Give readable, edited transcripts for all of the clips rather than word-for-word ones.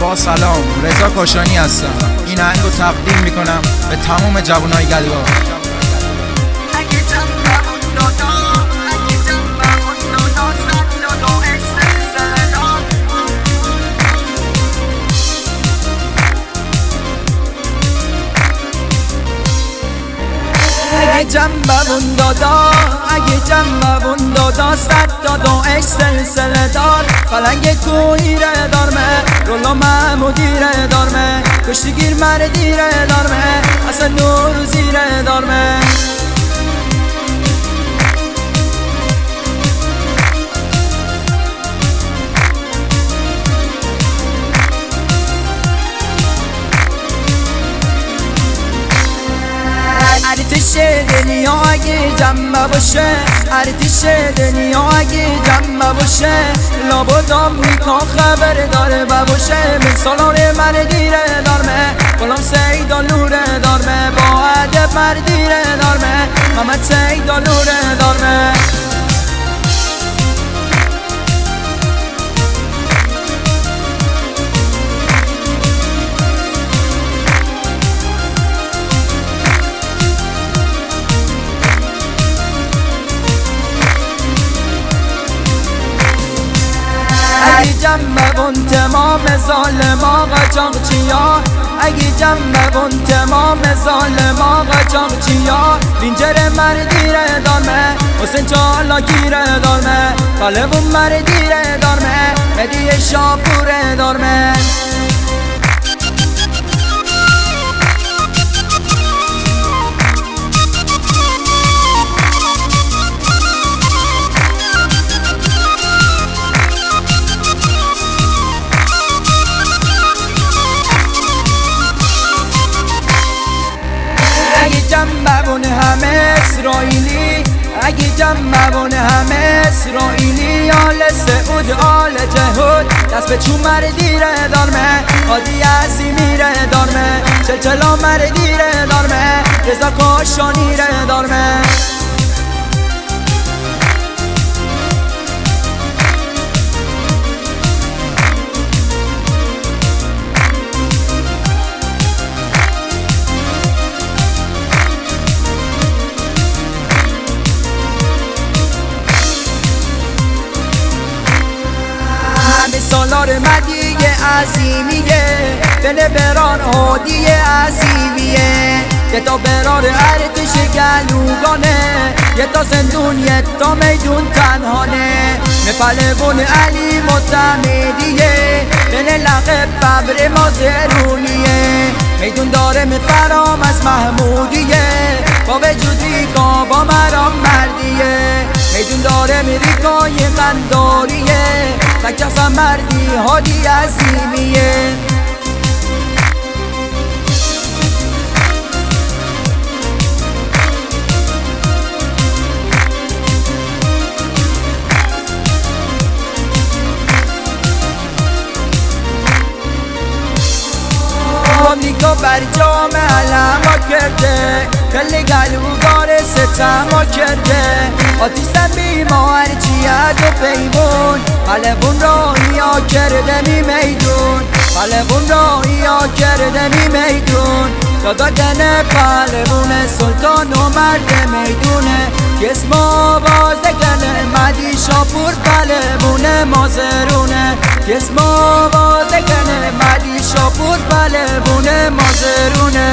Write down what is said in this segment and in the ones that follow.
آقا سلام، رضا کاشانی هستم. این آهنگ رو تقدیم میکنم به تمام جوانای گلگا. اگه جنبمون دادا، اگه جنبمون دادا، صد دادا اش سلسله دار. فلنگ کویره دارمه، رولا محمودیره دارمه، کشتگیر مردیره دارمه، اصلا نور زیره دارمه. ارتش دنیا اگه جمع باشه، ارتش دنیا اگه جمع باشه، لابد آمریکا خبر داره باشه. من سالار مردیره دارمه، غلام سیدالوره دارمه، با ادب مردیره دارمه، محمد سیدالوره دارمه. اگه جمع بون تمام ظالما قاچاقچیا، اگه جمع بون تمام ظالما قاچاقچیا، لینجر مردیره دارمه، حسین چالاکیره دارمه، طالبون مردیره دارمه، مهدی شاپوره دارمه. اگه جنبمون همه اسرائیلی، اگه جنبمون همه اسرائیلی، آل سعود آل جهود، دست به چون مردیره دارمه، هادی عظیمیره دارمه، چلچلا مردیره دارمه، رضا کاشانیره دارمه. سالار مدیه عظیمیه، دل بران هادی عظیمیه، یه تا برار ارتش گلوگانه، یه تا زندون یه تا میدون تنهانه، مپلبون علی معتمدیه، دل لقب ببر مازرونیه، میدون داره مفرام از محمودیه، با وجودی با مرام مردیه، میدون داره میریکای قنداریه، تکسم مردی هادی عظیمیه. آمریکا بر جام علما کرده، کل گلوگار ستما کرده، آتیش بیما هرچیت و پیمون، پلبون را ایا کرده می میدون، پلبون را ایا کرده می میدون، دادا گنه پلبون سلطان و مرد میدونه، اسم آواز گنه مدی شاپور پلبون مازرونه، اسم آواز گنه مدی شاپور پلبون مازرونه.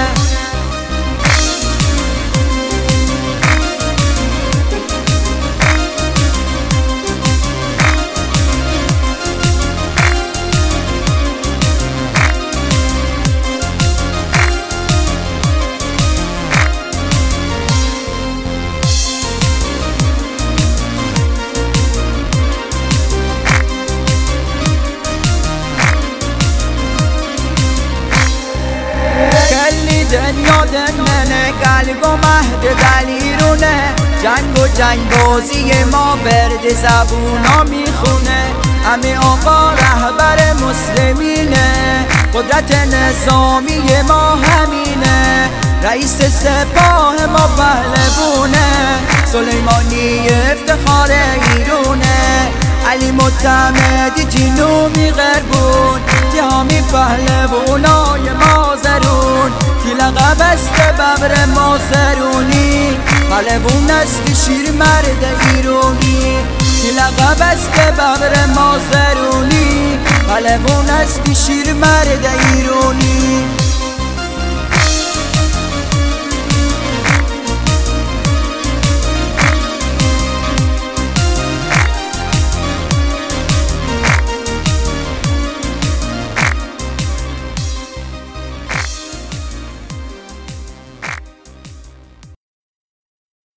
دنیا دننه قلب و مهد دلیرونه، جنگ و جنگ بازی ما برد زبونا میخونه، همه آقا رهبر مسلمینه، قدرت نظامی ما همینه، رئیس سپاه ما پهلوونه، سلیمانی افتخار ایرونه، علی معتمدی تینومی غربون تیامی پهلوانای مازرون تی لقب است ببر مازرونی پهلوان است شیر مرد ایرونی تی لقب است ببر مازرونی پهلوان است شیر مرد ایرونی